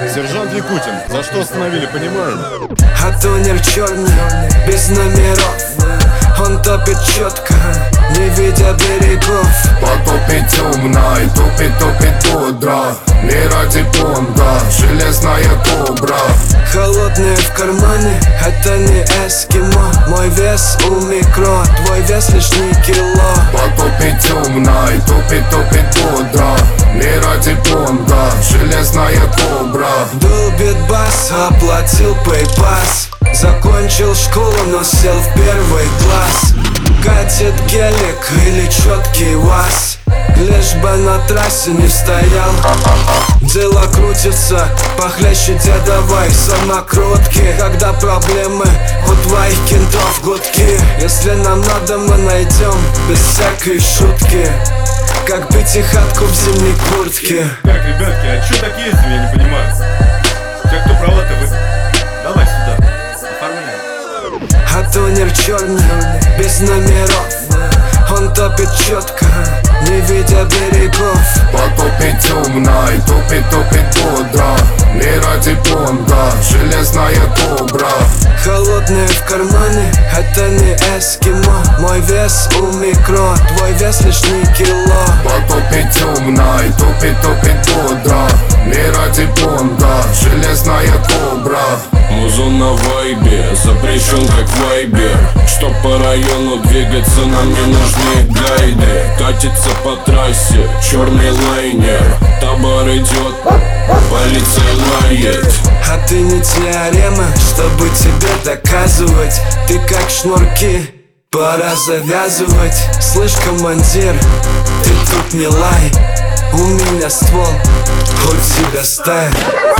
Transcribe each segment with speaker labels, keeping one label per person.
Speaker 1: Сержант Якутин, за что остановили, понимаю?
Speaker 2: А тонер черный, без номеров. Он топит четко, не видя берегов.
Speaker 3: Потопит темной, топит бодро. Не ради понга, железная кобра.
Speaker 2: Холодные в кармане, это не эскимо. Мой вес у микро, твой вес лишний кило.
Speaker 3: Потопит темной, топит бодро. Не ради понга, железная кобра.
Speaker 2: Долбит бас, оплатил пейпас. Закончил школу, но сел в первый класс. Катит гелик или четкий УАЗ, лишь бы на трассе не стоял. Дело крутится похлеще дедовой самокрутки. Когда проблемы у твоих кентов гудки. Если нам надо, мы найдем без всякой шутки, как пятихатку в зимней куртке.
Speaker 1: Так, ребятки, а чё так ездим, я не понимаю. Те, кто права-то вы... Давай сюда, оформляй.
Speaker 2: А тонер черный, без номеров. Он топит четко, не видя берегов.
Speaker 3: Потопит темной, топит бодро. Не ради понга, железная кобра.
Speaker 2: Холодные в кармане, это не эскимо. Мой вес у микро, твой вес лишний кило.
Speaker 3: Потопит темной, топит бодро. Не ради понга, железная кобра.
Speaker 4: Музон на вайбе, запрещен как вайбер. Чтоб по району двигаться, нам не нужны гайды. Катится по трассе черный лайнер. Табор идет, полиция лает.
Speaker 2: А ты не теорема, чтобы тебе доказывать. Ты как шнурки, пора завязывать. Слышь, командир, ты тут не лай. У меня ствол, у тебя стая.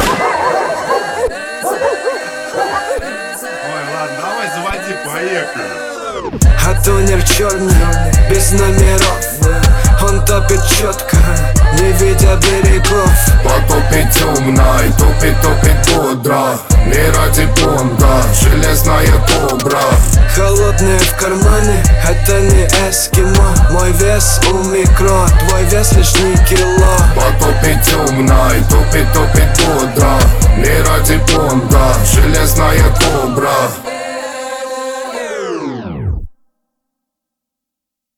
Speaker 1: Ой, ладно, давай заводи, поехали.
Speaker 2: А тонер черный, без номеров. Он топит четко, не видя берегов.
Speaker 3: Потопит темной, топит бодро. Не ради понга, железная кобра.
Speaker 2: Холодные в кармане, это не эскимо. Мой вес у микро, твой вес лишний кило.